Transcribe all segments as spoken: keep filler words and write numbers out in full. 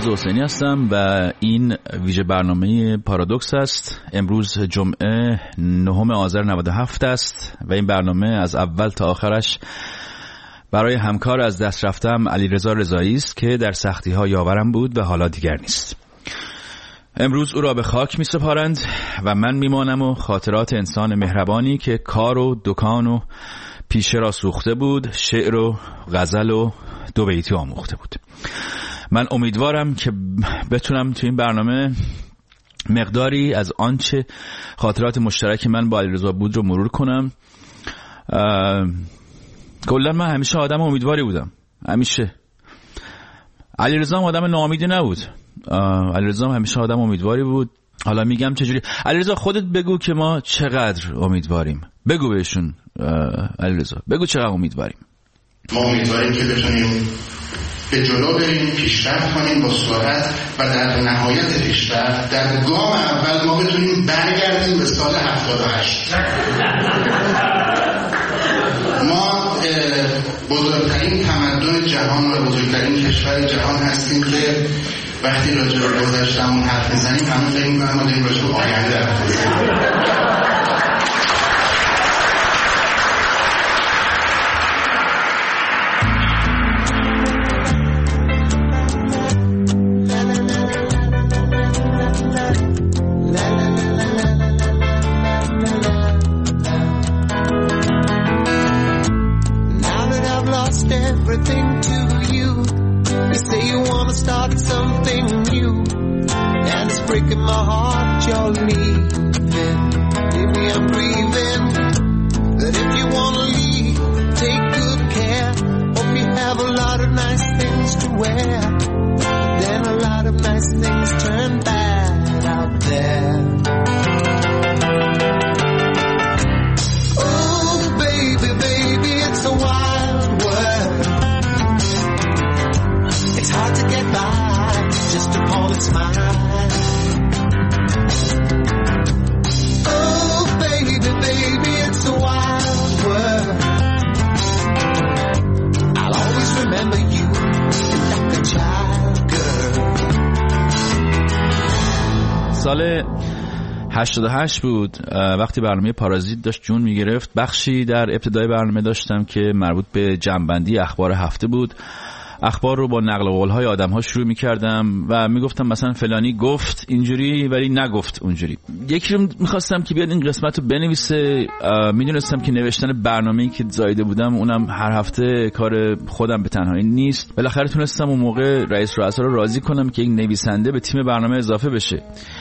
علیرضا حسینی هستم و این ویژه برنامه پارادوکس است. امروز جمعه نهم آذر نود و هفت است و این برنامه از اول تا آخرش برای همکار از دست رفتم علیرضا رضایی است که در سختی ها یاورم بود و حالا دیگر نیست. امروز او را به خاک می سپارند و من می مانم و خاطرات انسان مهربانی که کار و دکان و پیشه را سوخته بود، شعر و غزل و دو بیتی آموخته بود. من امیدوارم که بتونم تو این برنامه مقداری از آنچه خاطرات مشترک من با علیرضا بود رو مرور کنم. کلا من همیشه آدم امیدواری بودم، همیشه. علیرضا هم آدم ناامیدی نبود، علیرضا هم همیشه آدم امیدواری بود. حالا میگم چجوری. علیرضا خودت بگو که ما چقدر امیدواریم، بگو بهشون. علیرضا بگو چقدر امیدواریم. ما امیدواریم که بتونیم به جلو بریم، پیشرفت کنیم با سرعت و در نهایت پیشرفت در گام اول ما بتونیم برگردیم به سال هفتاد و هشت. ما بزرگترین تمدن جهان و بزرگترین کشور جهان هستیم که وقتی راجع به گذشته‌مون حرف میزنیم همون فکر می‌کنم ما داریم راجع به آینده حرف میزنیم. سال هشتاد و هشت بود وقتی برنامه پارازیت داشت جون میگرفت. بخشی در ابتدای برنامه داشتم که مربوط به جمع‌بندی اخبار هفته بود. اخبار رو با نقل قول‌های آدم‌ها شروع می‌کردم و میگفتم مثلا فلانی گفت اینجوری ولی نگفت اونجوری. یکی رو می‌خواستم که بیاد این قسمت رو بنویسه. میدونستم که نوشتن برنامه‌ای که زایده بودم اونم هر هفته کار خودم به تنهایی نیست. بالاخره تونستم اون موقع رئیس رؤسا رو راضی کنم که یک نویسنده به تیم برنامه اضافه بشه،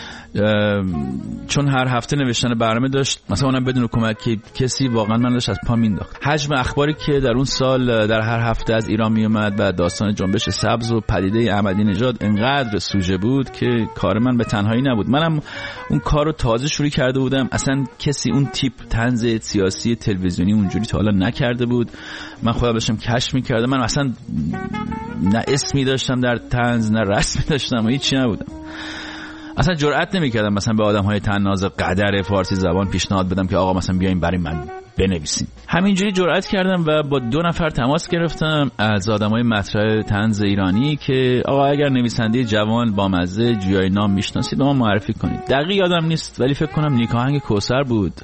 چون هر هفته نوشتن برنامه داشت مثلا اونم بدون کمک کسی واقعا من داشت از پا مینداخت. حجم اخباری که در اون سال در هر هفته از ایران میومد و داستان جنبش سبز و پدیده احمدی نژاد انقدر سوژه بود که کار من به تنهایی نبود. منم اون کارو تازه شروع کرده بودم، اصلا کسی اون تیپ طنز سیاسی تلویزیونی اونجوری تا حالا نکرده بود. من خودم داشتم کشف میکردم، من اصلا نه اسمی داشتم در طنز نه رسمی داشتم و هیچی نبودم. اصلا جرئت نمی‌کردم مثلا به آدم‌های طناز قدر فارسی زبان پیشنهاد بدم که آقا مثلا بیاین برای من بنویسین. همینجوری جرئت کردم و با دو نفر تماس گرفتم از آدمای مطرح طنز ایرانی که آقا اگر نویسنده جوان با مزه جویای نام میشناسید ما معرفی کنید. دقیق یادم نیست ولی فکر کنم نیکاهنگ کوثر بود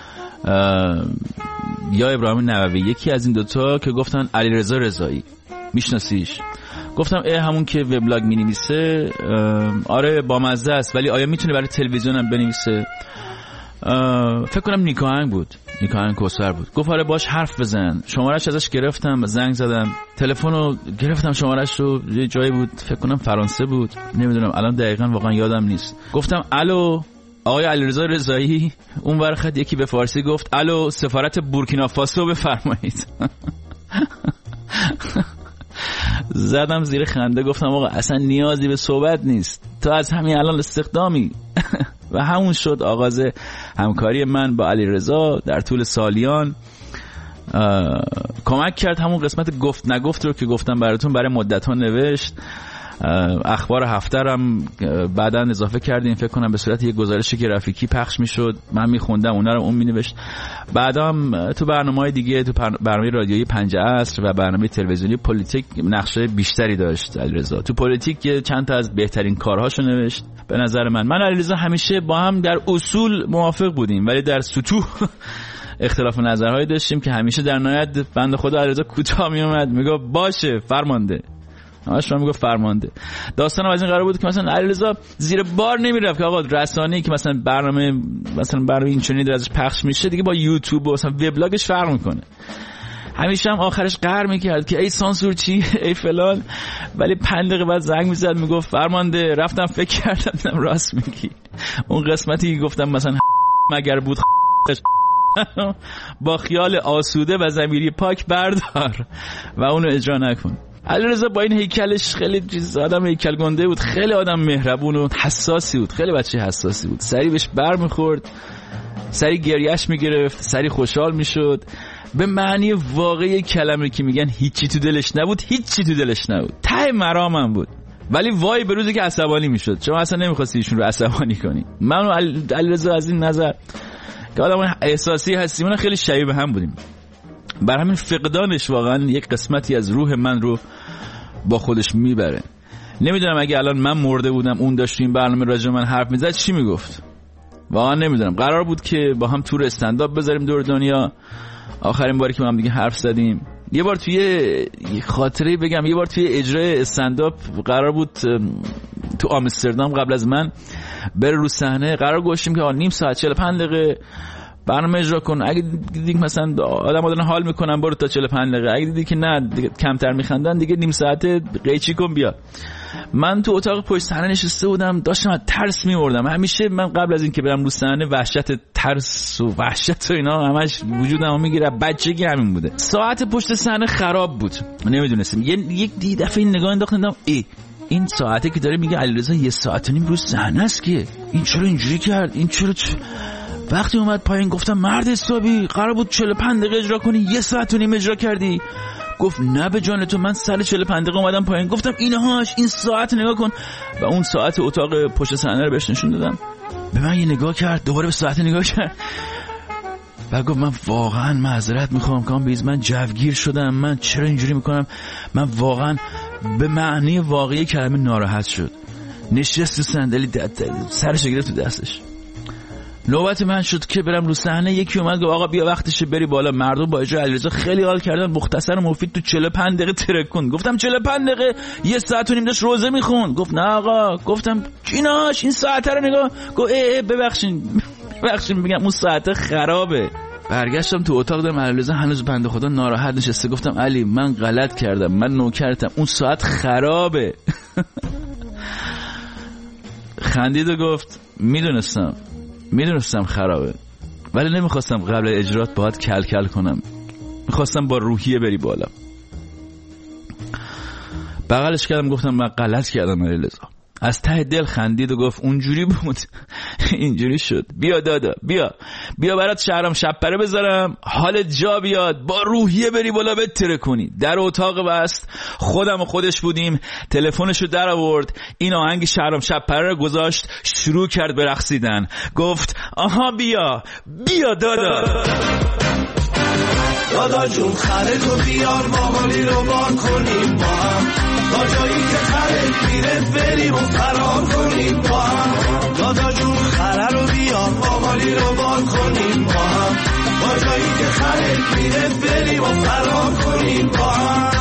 یا ابراهیم نووی، یکی از این دوتا که گفتن علیرضا رضایی میشناسیش؟ گفتم اه همون که وبلاگ می نویسه. آره با مزه است ولی آیا میتونه برای تلویزیون هم بنویسه؟ فکر کنم نیکاهنگ بود، نیکاهنگ کوثر بود. گفت آره باش حرف بزن. شماره‌اش ازش گرفتم، زنگ زدم، تلفنو گرفتم، شماره‌اش رو یه جایی بود فکر کنم فرانسه بود، نمیدونم الان دقیقاً واقعا یادم نیست. گفتم الو آقای علیرضا رضایی؟ اون ور خط یکی به فارسی گفت الو سفارت بورکینافاسو بفرمایید. زدم زیر خنده گفتم آقا اصلا نیازی به صحبت نیست، تو از همین الان استخدامی. و همون شد آغاز همکاری من با علیرضا در طول سالیان. کمک کرد همون قسمت گفت نگفت رو که گفتم براتون برای مدت ها نوشت. اخبار هفته هم بعداً اضافه کردیم، فکر کنم به صورت یک گزارش گرافیکی پخش میشد، من میخوندم اونا رو اون مینوشت. بعدا هم تو برنامه‌های دیگه، تو برنامه رادیویی پنجاه عصر و برنامه تلویزیونی پلیتیک نقشه بیشتری داشت علیرضا. تو پلیتیک چند تا از بهترین کارهاشو نوشت. به نظر من من علیرضا همیشه با هم در اصول موافق بودیم، ولی در سطوح اختلاف نظرهایی داشتیم که همیشه در نهایت بنده خدا علیرضا کوتاه می اومد میگه باشه فرمانده، همش من میگه فرمانده. داستانم از این قرار بود که مثلا علیرضا زیر بار نمیرفت که آقا رسانه‌ای که مثلا برنامه مثلا برنامه اینچنینی در ازش پخش میشه دیگه با یوتیوب و مثلا وبلاگش فرق میکنه. همیشه هم آخرش قهر میکرد که ای سانسور چی ای فلان، ولی پنج دقیقه بعد زنگ میزد میگفت فرمانده رفتم فکر کردم راست میگی، اون قسمتی که گفتم مثلا مگر بود با خیال آسوده و ضمیری پاک بردار و اونو اجرا نکن. علیرضا با این هیکلش خیلی چیز آدم هیکل گنده بود، خیلی آدم مهربون و حساسی بود، خیلی بچه حساسی بود، سری بهش بر میخورد، سری گریهش میگرفت، سری خوشحال میشد. به معنی واقعی کلمه که میگن هیچی تو دلش نبود، هیچی تو دلش نبود، ته مرامم بود. ولی وای به روزی که عصبانی میشد، شما اصلا نمیخواستی ایشون رو عصبانی کنی. من و علیرضا از این نظر که آدم احساسی هستیم اون خیلی شبیه به هم بودیم، بر همین فقدانش واقعا یک قسمتی از روح من رو با خودش میبره. نمیدونم اگه الان من مرده بودم اون داشت تو این برنامه راجع من حرف میزد چی میگفت، واقعا نمیدونم. قرار بود که با هم تور استندآپ بذاریم دور دنیا، آخرین باری که ما هم دیگه حرف زدیم یه بار توی خاطره بگم، یه بار توی اجرای استندآپ قرار بود تو آمستردام قبل از من بره رو صحنه، قرار گذاشتیم که نیم ساعت چهل و پنج دقیقه برنامه اجرا کن، اگه دیدی مثلا آدم دارن حال میکنن برو تا چهل و پنج دقیقه، اگه دیدی که نه کمتر میخندن دیگه نیم ساعت قیچی کن بیا. من تو اتاق پشت صحنه نشسته بودم، داشتم از ترس می‌مردم. همیشه من قبل از این که برم رو صحنه وحشت ترس و وحشت و اینا همش وجودمو میگیره، بچگی همین بوده. ساعت پشت صحنه خراب بود، نمیدونستم. یک دی دفعه این نگاه انداختم ای این ساعته که داره میگه علیرضا یه ساعت و نیم رو صحنه است که این چرا اینجوری کرد، این چرا چ... وقتی اومد پایین گفتم مرد حسابی قرار بود چهل و پنج دقیقه اجرا کنی، یه ساعت و نیم اجرا کردی. گفت نه به جان تو، من سر چهل و پنج دقیقه اومدم پایین. گفتم اینهاش این ساعت نگاه کن و اون ساعت اتاق پشت صحنه رو بهش نشون دادم. به من یه نگاه کرد، دوباره به ساعت نگاه کرد و گفت من واقعا معذرت میخوام کام بیز، من جوگیر شدم، من چرا اینجوری میکنم. من واقعا به معنی واقعی کلمه ناراحت شد، نشست تو صندلی سرش گرفت تو دستش. نوبت من شد که برم رو صحنه، یکی اومد گفت آقا بیا وقتشه بری بالا، مردم با اجرای علیرضا خیلی حال کردن، مختصر و مفید تو چهل و پنج دقیقه ترک کن. گفتم چهل و پنج دقیقه؟ یه ساعت و نیم داشت روزه میخوند. گفت نه آقا. گفتم ایناش این ساعت رو نگاه. گفت ای ای ببخشین ببخشین میگم اون ساعت خرابه. برگشتم تو اتاق دارم علیرضا هنوز بنده خدا ناراحت نشسته. گفتم علی من غلط کردم، من نوکرتم، اون ساعت خرابه. خندید و گفت میدونستم میدونستم خرابه، ولی نمیخواستم قبل اجرات باید کل کل کنم، میخواستم با روحیه بری بالا. بغلش کردم گفتم من غلط کردم علیرضا. از ته دل خندید و گفت اونجوری بود اینجوری شد، بیا دادا بیا بیا برات شهرام شپره بذارم، حالت جا بیاد، با روحیه بری بالا بتره کنی. در اتاق بست، خودم و خودش بودیم، تلفنشو در آورد، این آهنگ شهرام شپره رو گذاشت، شروع کرد به رقصیدن. گفت آها بیا بیا دادا دادا جون خره تو بیار ماغالی رو بار کنیم با هم، تا جایی که خره میره بریم و فرار کنیم با هم. دادا جون خره رو بیار ماغالی رو بار کنیم با هم، تا جایی که خره میره بریم و فرار کنیم با هم.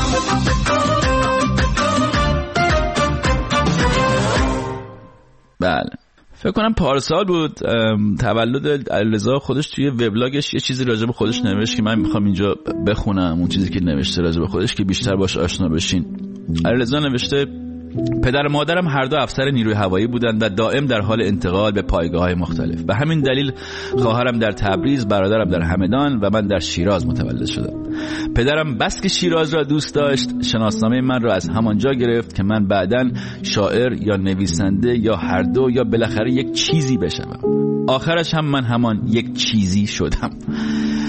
بله فکر کنم پارسال بود تولد علیرضا، خودش توی وبلاگش یه چیزی راجع به خودش نوشت که من میخوام اینجا بخونم اون چیزی که نوشته راجع به خودش که بیشتر باش آشنا بشین. علیرضا نوشته پدر و مادرم هر دو افسر نیروی هوایی بودند و دائم در حال انتقال به پایگاه‌های مختلف. به همین دلیل خواهرم در تبریز، برادرم در همدان و من در شیراز متولد شدم. پدرم بس که شیراز را دوست داشت، شناسنامه من را از همانجا گرفت که من بعداً شاعر یا نویسنده یا هر دو یا بالاخره یک چیزی بشوم. آخرش هم من همان یک چیزی شدم.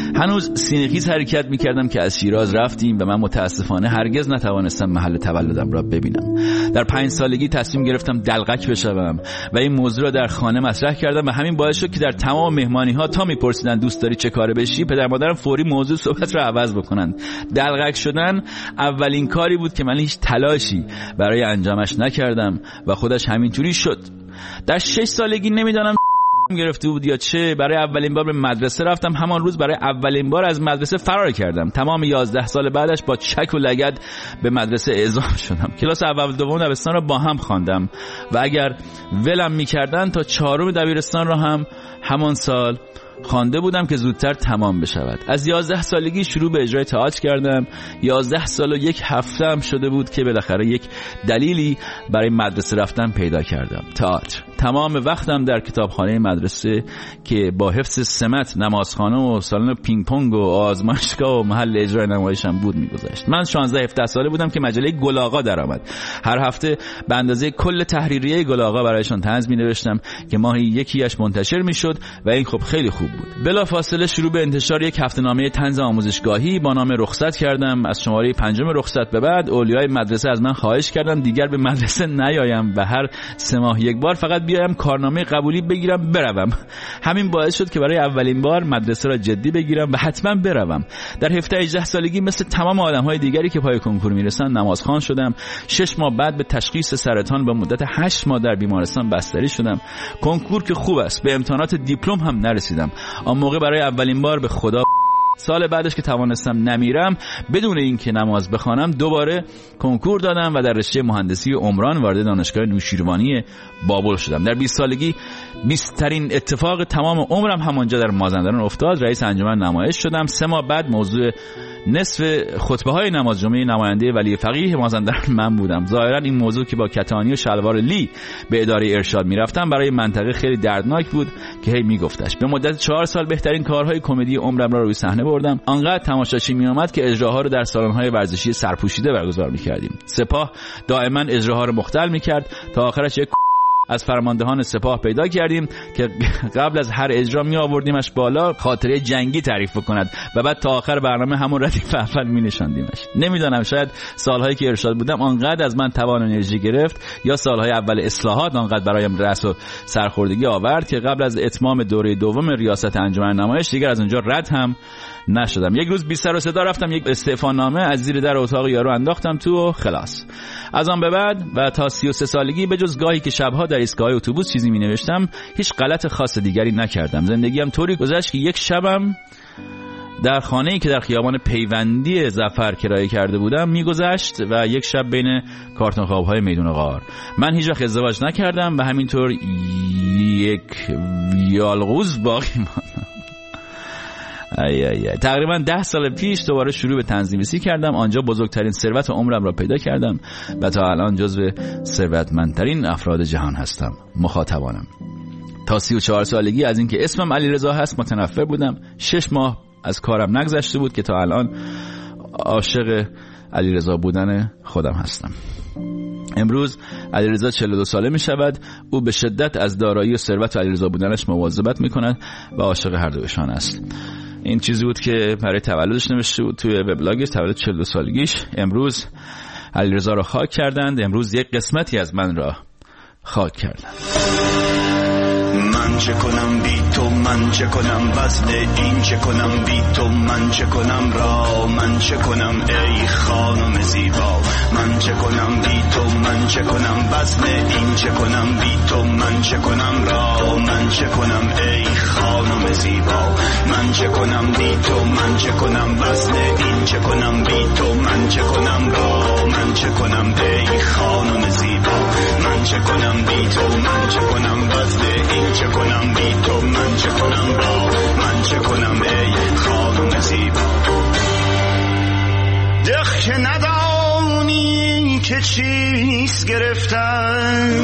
هنوز سینه‌خیز حرکت می‌کردم که از شیراز رفتیم و من متاسفانه هرگز نتوانستم محل تولدم را ببینم. در پنج سالگی تصمیم گرفتم دلقک بشوم و این موضوع را در خانه مطرح کردم و همین باعث شد که در تمام مهمانی‌ها تا می‌پرسیدن دوست داری چه کاره بشی، پدر مادرم فوری موضوع صحبت را عوض بکنند. دلقک شدن اولین کاری بود که من هیچ تلاشی برای انجامش نکردم و خودش همینطوری شد. در شش سالگی نمیدانم گرفته بود یا چه، برای اولین بار به مدرسه رفتم. همان روز برای اولین بار از مدرسه فرار کردم. تمام یازده سال بعدش با چک و لگد به مدرسه اعزام شدم. کلاس اول دوم دبستان را با هم خواندم و اگر ولم می‌کردن تا چهارم دبیرستان را هم همان سال خوانده بودم که زودتر تمام بشود. از یازده سالگی شروع به اجرای تئاتر کردم. یازده سال و یک هفته هم شده بود که بالاخره یک دلیلی برای مدرسه رفتن پیدا کردم: تئاتر. تمام وقتم در کتابخانه مدرسه که با حفظ سمت نمازخانه و سالن پینگ پونگ و آزمایشگاه و محل اجرای نمایشم بود می‌گذشت. من شانزده هفده ساله بودم که مجله گل آقا درآمد. هر هفته به اندازه کل تحریریه گل آقا برایشان طنز می‌نوشتم که ماهی یکیش منتشر می‌شد و این خب خیلی خوب بود. بلافاصله شروع به انتشار یک هفته‌نامه طنز آموزشگاهی با نام رخصت کردم. از شماره پنجم رخصت به بعد اولیای مدرسه از من خواهش کردند دیگر به مدرسه نیایم و هر سه ماه یک بار فقط بیایم کارنامه قبولی بگیرم بروم. همین باعث شد که برای اولین بار مدرسه را جدی بگیرم و حتما بروم. در هفده هجده سالگی مثل تمام آدم‌های دیگری که پای کنکور میرسن نمازخوان شدم. شش ماه بعد به تشخیص سرطان با مدت هشت ماه در بیمارستان بستری شدم. کنکور که خوب است، به امتحانات دیپلم هم نرسیدم. آن موقع برای اولین بار به خدا سال بعدش که توانستم نمیرم بدون اینکه نماز بخوانم دوباره کنکور دادم و در رشته مهندسی عمران وارد دانشگاه نوشیروانی بابل شدم. در بیست سالگی بیست ترین اتفاق تمام عمرم همونجا در مازندران افتاد. رئیس انجمن نمایش شدم. سه ماه بعد موضوع نصف خطبه های نماز جمعه نماینده ولی فقیه مازندران من بودم. ظاهرا این موضوع که با کتانی و شلوار لی به اداره ارشاد میرفتم برای منطقه خیلی دردناک بود که هی میگفتش. به مدت چهار سال بهترین کارهای کمدی عمرم را روی صحنه بردم. آنقدر تماشاچی می اومد که اجراها رو در سالن‌های ورزشی سرپوشیده برگزار می‌کردیم. سپاه دائما اجراها رو مختل می‌کرد تا آخرش یک از فرماندهان سپاه پیدا کردیم که قبل از هر اجرا می آوردیمش بالا خاطره جنگی تعریف بکند و بعد تا آخر برنامه همون ردیف اول می نشاندیمش. نمیدونم شاید سالهایی که ارشاد بودم آنقدر از من توان و انرژی گرفت یا سالهای اول اصلاحات آنقدر برایم رأس و سرخوردگی آورد که قبل از اتمام دوره دوم ریاست انجمن نمایش دیگر از اونجا رد هم نشدم. یک روز بی سر و صدا رفتم یک استعفا نامه از زیر در اتاق یارو انداختم تو و خلاص. از آن به بعد و تا سی و سه سالگی به جز گاهی که شبها در ایستگاه اتوبوس چیزی می نوشتم هیچ غلط خاص دیگری نکردم. زندگیم طوری گذشت که یک شبم در خانه‌ای که در خیابان پیوندی ظفر کرایه کرده بودم میگذشت و یک شب بین کارتون خواب‌های میدون غار. من هیچ وقت ازدواج نکردم و همینطور یک یالغوز باقی ماندم. ای ای ای. تقریبا ده سال پیش دوباره شروع به تنظیم‌نویسی کردم. آنجا بزرگترین ثروت عمرم را پیدا کردم و تا الان جزو ثروتمندترین افراد جهان هستم. مخاطبانم تا سی و چهار سالگی از اینکه اسمم علیرضا هست متنفر بودم. شش ماه از کارم نگذشته بود که تا الان عاشق علیرضا بودن خودم هستم. امروز علیرضا چهل و دو ساله می شود. او به شدت از دارایی و ثروت علیرضا بودنش مواظبت می کند و عاشق هر دوشان است. این چیزی بود که برای تولدش نوشته بود توی وبلاگش، تولد چهل و دو سالگیش. امروز علیرضا را خاک کردند. امروز یک قسمتی از من را خاک کردند. من چه کنم بی تو، من چه کنم وزن این، چه کنم بی تو، من چه کنم را، من چه کنم ای خانم زیبا. من چه کنم بی تو، من چه کنم وزن این، چه کنم بی تو، من چه کنم را، من چه کنم ای خانم زیبا. من چه کنم بی تو، من چه کنم وزن این، چه کنم بی تو، من چه کنم را، من چه کنم ای خانم زیبا. من چه کنم بی تو، من چه کنم وزن این، چه کنم بی تو، من چه کنم را، من چه کنم ای خانم زیبا. دخ که ندانی که چیست گرفتن،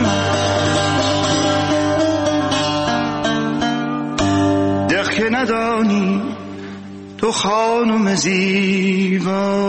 دخ که ندانی تو خانم زیبا.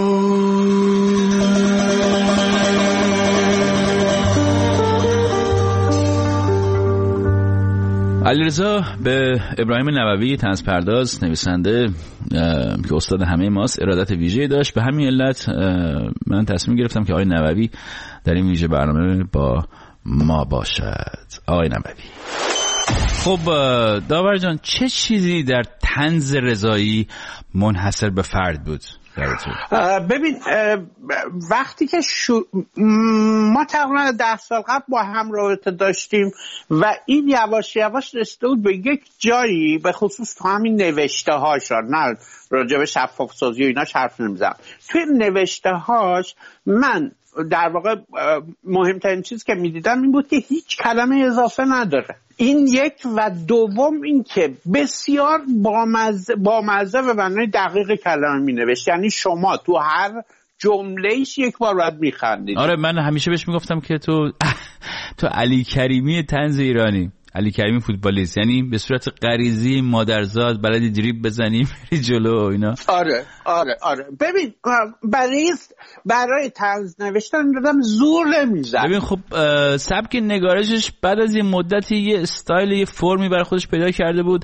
علیرضا به ابراهیم نووی طنزپرداز نویسنده که استاد همه ماست ارادت ویژه‌ای داشت. به همین علت من تصمیم گرفتم که آقای نووی در این ویژه برنامه با ما باشد. آقای نووی، خب داور جان، چه چیزی در طنز رضایی منحصر به فرد بود؟ ببین وقتی که شو... ما تقریبا ده سال قبل با هم رابطه داشتیم و این یواش یواش رسیده بود به یک جایی، به خصوص تو همین نوشته هاش، نه راجع به شفاف سازی و ایناش حرف نمیزنم، توی نوشته هاش من در واقع مهمترین چیز که میدیدم این بود که هیچ کلمه اضافه نداره. این یک، و دوم این که بسیار بامزه بامزه و معنای دقیق کلمه می نوشت، یعنی شما تو هر جمله‌ایش یک بار باید میخندید. آره، من همیشه بهش میگفتم که تو تو علی کریمی طنز ایرانی، علی کریمی فوتبالیست، یعنی به صورت غریزی مادرزاد بلدی دریبل بزنی میری جلو و اینا. آره آره آره ببین برای برای طنز نوشتن دادم زور نمیزنه. ببین خب سبک نگارشش بعد از یه مدتی یه استایل، یه فرمی برای خودش پیدا کرده بود.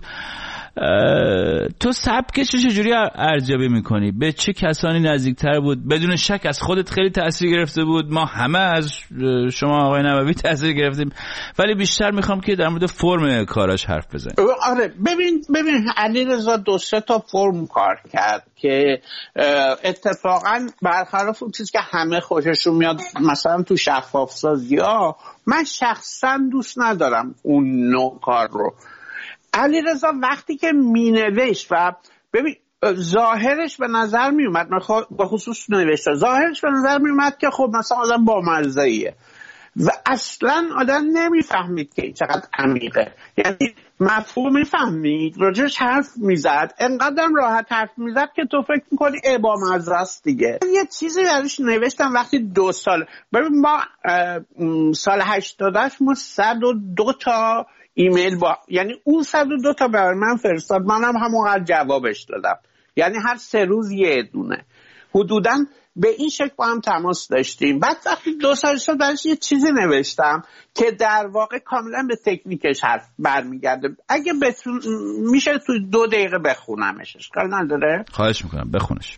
تو سبکش رو چجوری ارزیابی میکنی؟ به چه کسانی نزدیکتر بود؟ بدون شک از خودت خیلی تاثیر گرفته بود، ما همه از شما آقای نووی تاثیر گرفتیم، ولی بیشتر میخوام که در مورد فرم کاراش حرف بزنیم. آره ببین ببین علیرضا دو سه تا فرم کار کرد که اتفاقا برخلاف اون چیزی که همه خوششون میاد مثلا تو شفاف سازی ها، من شخصا دوست ندارم اون نوع کار رو. علیرضا وقتی که مینوشت و ببین ظاهرش به نظر میومد، به خصوص نوشته ظاهرش به نظر میومد که خب مثلا آدم با مزه‌ایه و اصلا آدم نمیفهمید که چقدر عمیقه، یعنی مفهوم میفهمید، راجعش حرف میزد، انقدر راحت حرف میزد که تو فکر میکنی ای با مزه است دیگه. یه چیزی برایش نوشتم وقتی دو سال، ببین ما سال هشتاد ما صد و دو تا ایمیل با، یعنی اون صد و دو تا برای من فرستاد، منم همونقدر جوابش دادم، یعنی هر سه روز یه دونه حدوداً به این شکل با هم تماس داشتیم. بعد وقتی دو سال شد برایش یه چیزی نوشتم که در واقع کاملا به تکنیکش حرف برمیگرده. اگه بتون میشه تو دو دقیقه بخونمش، اشکال نداره؟ خواهش میکنم بخونش.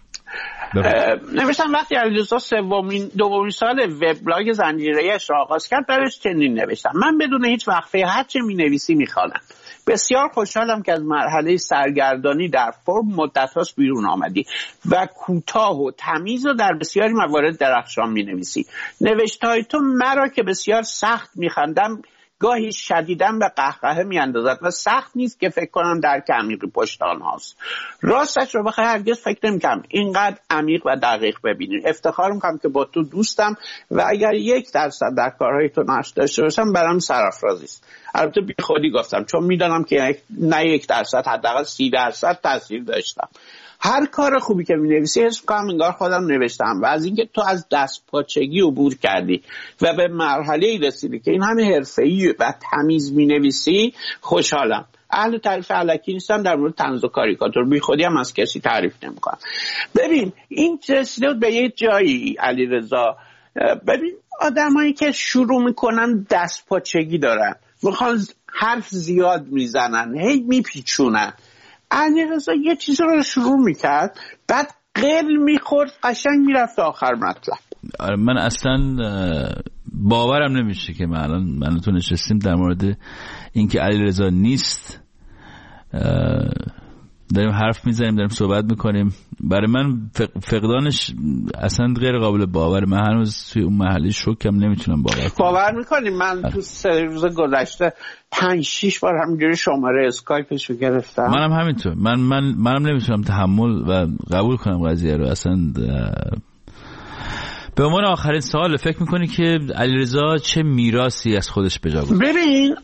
نوشتم وقتی علیرضا سومین دومین سال وبلاگ زنجیره‌اش را آغاز کرد برایش چنین نوشتم: من بدون هیچ وقفه هر چه می‌نویسی می‌خوانم. بسیار خوشحالم که از مرحله سرگردانی در فرم مدت‌هاست بیرون آمدی و کوتاه و تمیز و در بسیاری موارد درخشان می‌نویسی. نوشته‌های تو مرا که بسیار سخت می‌خندم گاهی شدیداً به قهقهه میاندازد و سخت نیست که فکر کنم درک عمیقی پشت آنهاست. راستش رو بخوای هرگز فکر نمی‌کنم اینقدر عمیق و دقیق ببینی. افتخار می‌کنم که با تو دوستم و اگر یک درصد در کارهای تو نقش داشته باشم برام سرافرازی است. البته بی خودی گفتم چون میدونم که نه یک درصد، حداقل سی درصد تاثیر داشتم. هر کار خوبی که می‌نویسی حس می‌کنم انگار خودم نوشتم و از اینکه تو از دست پاچگی عبور کردی و به مرحله‌ای رسیدی که این همه حرفه‌ای و تمیز می‌نویسی خوشحالم. اهل تعریف الکی نیستم در مورد طنز و کاریکاتور، بی خودی هم از کسی تعریف نمی‌کنم. ببین این رسیده به یه جایی علیرضا، ببین آدمایی که شروع می‌کنن دست پاچگی دارن، می‌خوان حرف زیاد میزنن، هی میپیچونن. علیرضا یه چیزی رو شروع میکرد بعد قل میخورد قشنگ میرفت آخر مطلب. من اصلا باورم نمیشه که من الان من تو نشستیم در مورد اینکه علیرضا نیست داریم حرف میزنیم، داریم صحبت میکنیم. برای من فقدانش اصلا غیر قابل باور. من هنوز توی اون محله شوکم، نمیتونم باور کنم. باور میکنیم من تو سه روز گذشته پنج شیش بار همینجوری شماره اسکایپش رو گرفتم. منم همینطور. من من منم نمیتونم تحمل و قبول کنم قضیه رو اصلا. به عنوان آخرین سوال، فکر میکنی که علیرضا چه میراثی از خودش به جا گذاشت؟ ببین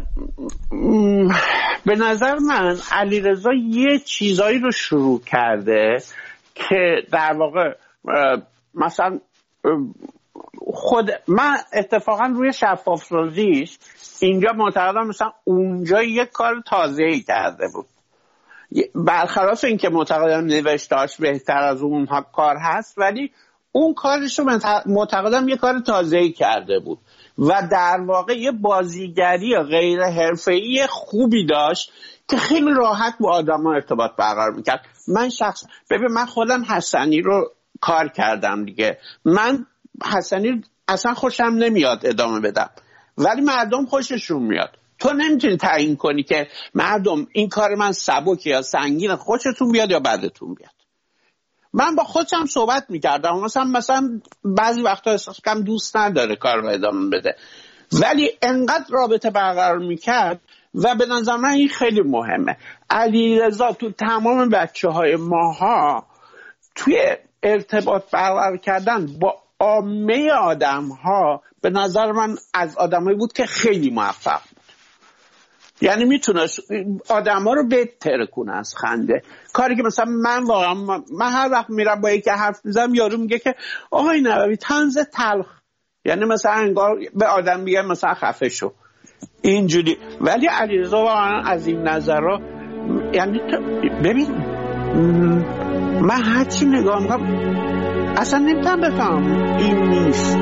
به نظر من علیرضا یه چیزایی رو شروع کرده که در واقع مثلا خود من اتفاقا روی شفاف سازیش اینجا معتقدم مثلا اونجا یک کار تازه‌ای کرده بود، برخلاف این که معتقدم نوشته‌اش بهتر از اون کار هست، ولی اون کارش رو معتقدم یه کار تازه‌ای کرده بود و در واقع یه بازیگری غیر حرفه‌ای خوبی داشت که خیلی راحت با آدم‌ها ارتباط برقرار میکرد. من شخص ببین من خودم حسنی رو کار کردم دیگه، من حسنی اصلا خوشم نمیاد ادامه بدم، ولی مردم خوششون میاد. تو نمیتونی تعیین کنی که مردم این کار من سبک یا سنگین خوشتون بیاد یا بدتون بیاد. من با خودم صحبت میکردم، مثلا مثلا بعضی وقتا احساس کم دوست نداره کار رو ادامه بده، ولی انقدر رابطه برقرار میکرد و به نظر من این خیلی مهمه. علیرضا تو تمام بچه های ماها توی ارتباط برقرار کردن با عامه آدم ها به نظر من از آدمایی بود که خیلی موفق بود. یعنی میتونه آدم ها رو بهتر کنه از خنده، کاری که مثلا من واقعا من هر وقت میرم با یکی حرف میزنم یارو میگه که آقای نووی طنز تلخ، یعنی مثلا انگار به آدم میگه مثلا خفه شو اینجوری. ولی علیرضا واقعا از این نظرها، یعنی ببین من هرچی نگاه میکنم اصلا نمیتونم بفهم این نیست.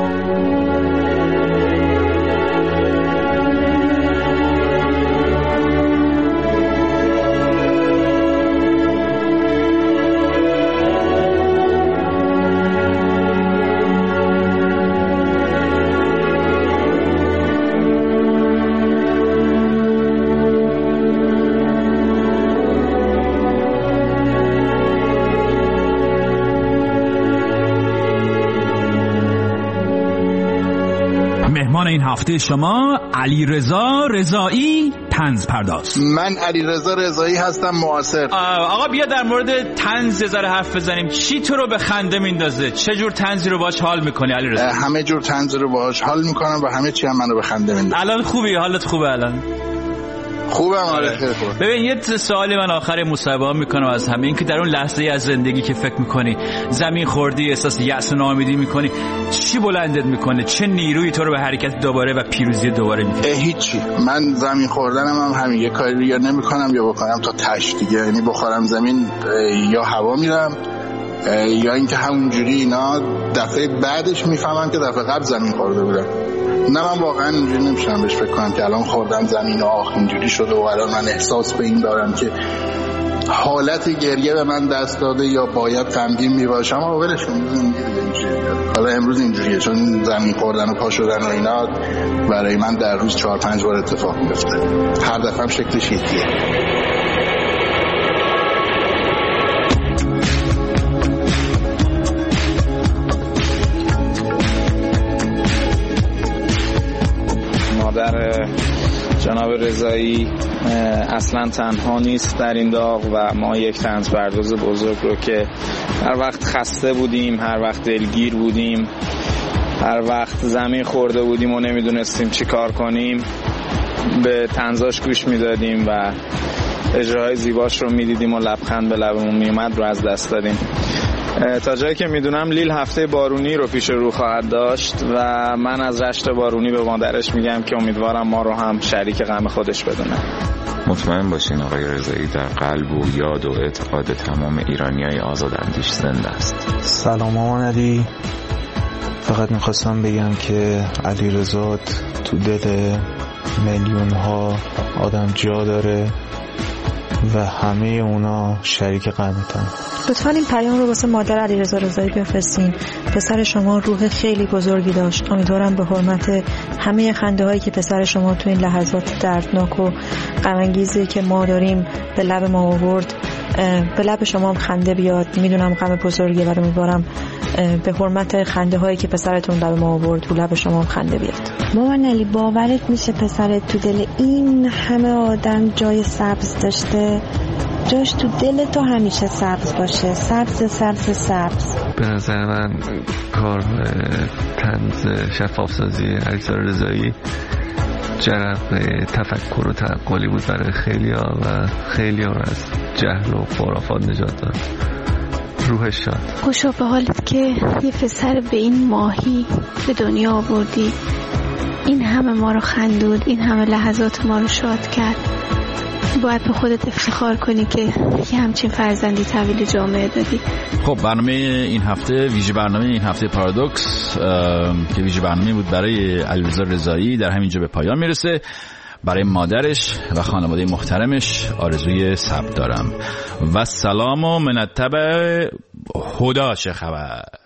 مهمان این هفته شما علیرضا رضایی، طنز پرداز. من علیرضا رضایی هستم، معاصر. آقا بیا در مورد طنز یه ذره حرف بزنیم. چی تو رو به خنده میندازه؟ چه جور طنزی رو باهاش حال میکنی علیرضا؟ همه جور طنز رو باهاش حال میکنم و همه چی هم منو به خنده میندازه. الان خوبی؟ حالت خوبه الان؟ خوبم. آره خیلی خوبه. ببین یه سوالی من آخر مصاحبه میکنم از همه، این که در اون لحظه از زندگی که فکر میکنی زمین خوردی، احساس یأس و ناامیدی میکنی، چی بلندت میکنه؟ چه نیرویی تو رو به حرکت دوباره و پیروزی دوباره میکشه؟ هیچی. من زمین خوردنم هم همین، یه کاری رو یا نمیکنم یا بکنم تا تش دیگه، یعنی بخورم زمین یا هوا میرم یا اینکه همونجوری اینا. دفعه بعدش میفهمم که دفعه قبل زمین خورده بودم. نه من واقعا اینجوری نمیشم بهش فکر کنم که الان خوردم زمین و آخ اینجوری شده و الان من احساس به این دارم که حالت گریه به من دست داده یا باید غمگین میباشم. آقا ولش کن، حالا امروز اینجوریه چون زمین خوردن و پا شدن و اینا برای من در روز چهار پنج بار اتفاق میفته، هر دفعه هم شکلش یکیه. در جناب رضایی اصلا تنها نیست در این داغ و ما یک طنز پرداز بزرگ رو که هر وقت خسته بودیم، هر وقت دلگیر بودیم، هر وقت زمین خورده بودیم و نمیدونستیم چی کار کنیم به طنزاش گوش میدادیم و اجراهای زیباش رو میدیدیم و لبخند به لبمون میومد رو از دست دادیم. تا جایی که میدونم لیل هفته بارونی رو پیش رو خواهد داشت و من از رشت بارونی به مادرش میگم که امیدوارم ما رو هم شریک غم خودش بدونه. مطمئن باشین آقای رضایی در قلب و یاد و اعتقاد تمام ایرانیای آزاداندیش زنده است. سلام مامان علی، فقط میخواستم بگم که علیرضا تو دل میلیون ها آدم جا داره و همه اونا شریک غمتن. لطفاً این پیام رو واسه مادر علیرضا رضایی بفرستین. پسر شما روح خیلی بزرگی داشت. امیدوارم به حرمت همه خنده هایی که پسر شما تو این لحظات دردناک و غم انگیزی که ما داریم به لب ما آورد، به لب شما هم خنده بیاد. میدونم غم بزرگیه ولی امیدوارم به حرمت خنده هایی که پسرتون لب ما آورد تو لب شما هم خنده بیاد. مامان علی باورت میشه پسرت تو دل این همه آدم جای سبز داشته؟ جاش تو دل تو همیشه سبز باشه، سبز سبز سبز. به نظر من کار طنز شفافسازی علیرضا رضایی جرقه تفکر و تعقلی بود برای خیلی‌ها و خیلی‌ها رو از جهل و خرافات نجات داد. روحش شاد. خوشا به حالت که یه پسر به این ماهی به دنیا آوردی، این همه ما رو خندود، این همه لحظات ما رو شاد کرد. باید به خودت افتخار کنی که یه همچین فرزندی تحویل جامعه دادی. خب برنامه این هفته، ویژه برنامه این هفته پارادوکس که ویژه برنامه بود برای علیرضا رضایی، در همینجا به پایان میرسه. برای مادرش و خانواده محترمش آرزوی صبر دارم و سلام و منتبه هدا چه خبر.